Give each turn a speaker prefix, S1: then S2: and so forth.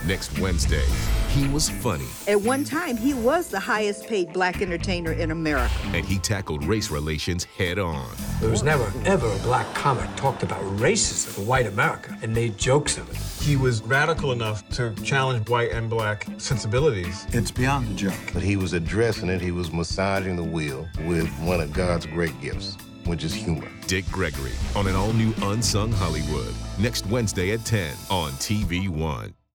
S1: Next Wednesday, he was funny.
S2: At one time, he was the highest paid black entertainer in America.
S1: And he tackled race relations head on.
S3: There was never, ever a black comic talked about racism in white America and made jokes of it.
S4: He was radical enough to challenge white and black sensibilities.
S5: It's beyond a joke.
S6: But he was addressing it. He was massaging the wheel with one of God's great gifts, which is humor.
S1: Dick Gregory on an all-new Unsung Hollywood. Next Wednesday at 10 on TV One.